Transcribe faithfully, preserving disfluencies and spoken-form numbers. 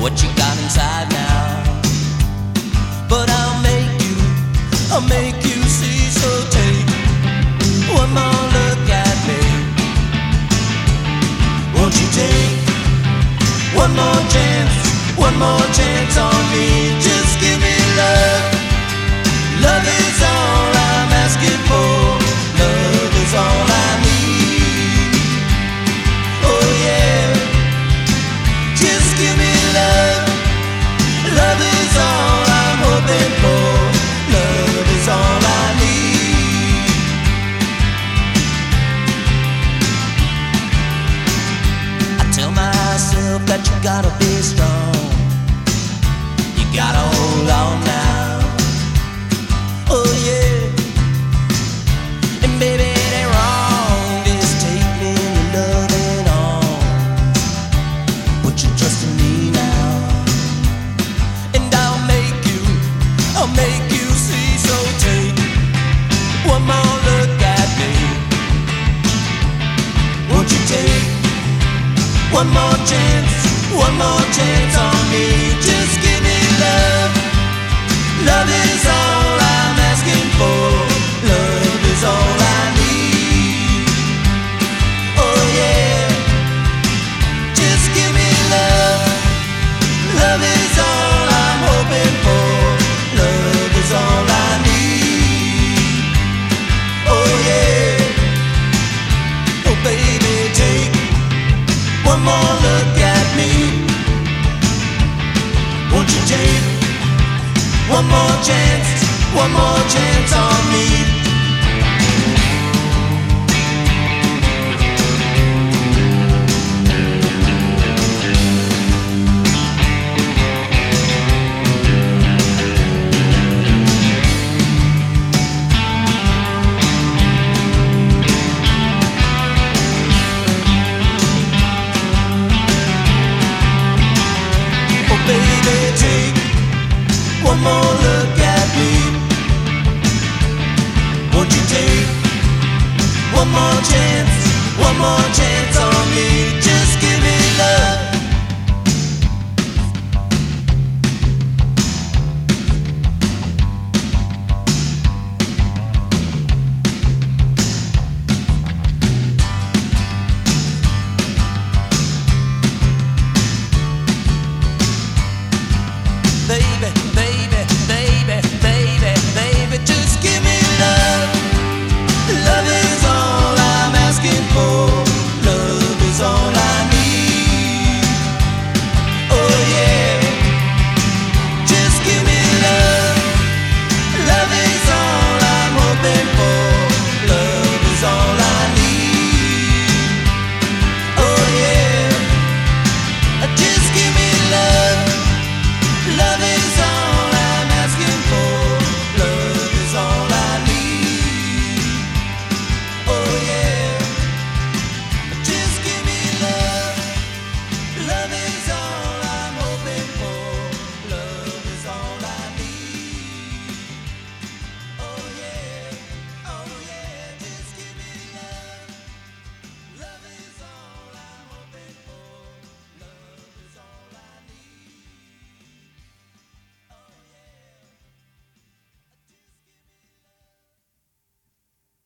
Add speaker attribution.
Speaker 1: what you got inside now. But I'll make you, I'll make you see. So take one more look at me. Won't you take one more chance, one more chance on me? Just give me love. Love is all I'm asking for. Love is all I need. Oh yeah. Just give me love. Love is all I'm hoping for. Love is all I need. I tell myself that you gotta be strong. You gotta hold on now. Oh yeah. And baby, it ain't wrong. Just take me in your loving arms. Put your trust in me now. And I'll make you, I'll make you see. So take one more look at me. Won't you take one more chance, one more chance on me? Just give me love. Love is all I'm asking for. Love is all I need. Oh yeah. Just give me love. Love is all I'm hoping for. Love is all I need. Oh yeah. Oh baby, take one more look at me. Won't you take one more chance, one more chance on me? Oh baby, take one more look at me. Won't you take one more chance, one more chance on me? Just